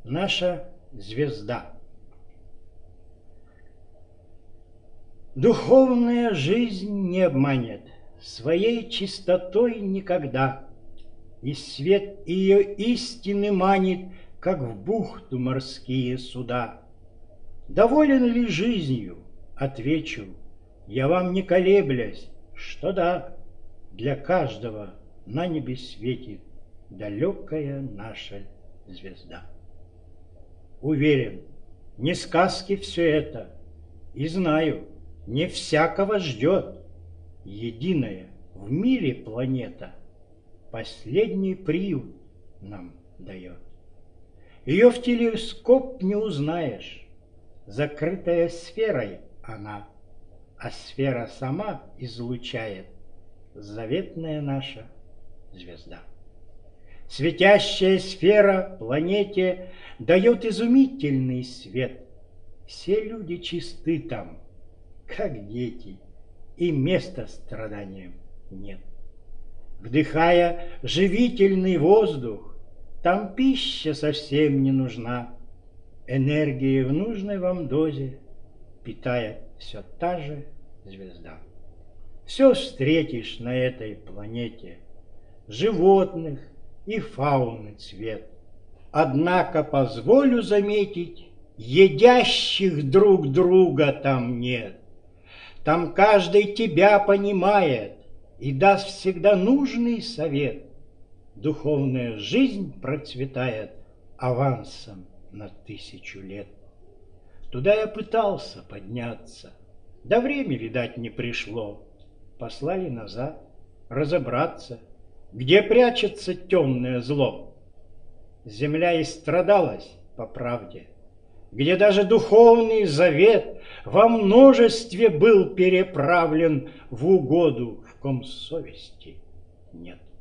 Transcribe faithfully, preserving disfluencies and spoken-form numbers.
наша звезда. Духовная жизнь не обманет своей чистотой никогда, и свет ее истины манит, как в бухту морские суда. Доволен ли жизнью? Отвечу я вам, не колеблясь, что да, для каждого на небе светит далекая наша звезда. Уверен, не сказки все это, и знаю, не всякого ждет единая в мире планета, последний приют нам дает. Ее в телескоп не узнаешь, закрытая сферой она, а сфера сама излучает заветная наша звезда. Светящая сфера планете дает изумительный свет. Все люди чисты там, как дети, и места страданиям нет. Вдыхая живительный воздух, там пища совсем не нужна. Энергии в нужной вам дозе питает все та же звезда. Все встретишь на этой планете, животных и фауны цвет. Однако позволю заметить, едящих друг друга там нет. Там каждый тебя понимает и даст всегда нужный совет. Духовная жизнь процветает авансом на тысячу лет. Туда я пытался подняться, да время, видать, не пришло. Послали назад разобраться, где прячется темное зло. Земля истрадалась по правде, где даже духовный завет во множестве был переправлен в угоду, в ком совести нет.